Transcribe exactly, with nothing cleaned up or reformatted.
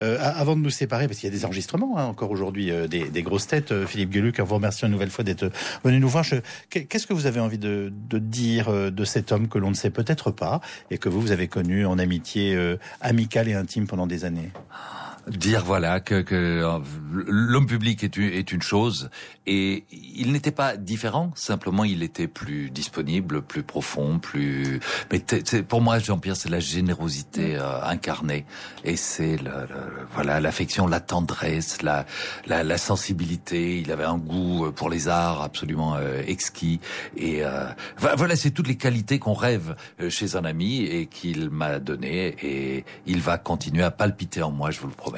Euh, avant de nous séparer, parce qu'il y a des enregistrements hein, encore aujourd'hui, euh, des, des grosses têtes, euh, Philippe Gueluc, en vous remerciant une nouvelle fois d'être venu nous voir. Je, qu'est-ce que vous avez envie de, de dire euh, de cet homme que l'on ne sait peut-être pas et que vous, vous avez connu en amitié euh, amicale et intime pendant des années? Dire voilà que, que l'homme public est une, est une chose et il n'était pas différent, simplement il était plus disponible, plus profond, plus. Mais t- t- pour moi, Jean-Pierre, c'est la générosité euh, incarnée et c'est le, le, voilà l'affection, la tendresse, la, la la sensibilité. Il avait un goût pour les arts absolument euh, exquis et euh, voilà, c'est toutes les qualités qu'on rêve chez un ami et qu'il m'a donné et il va continuer à palpiter en moi, je vous le promets.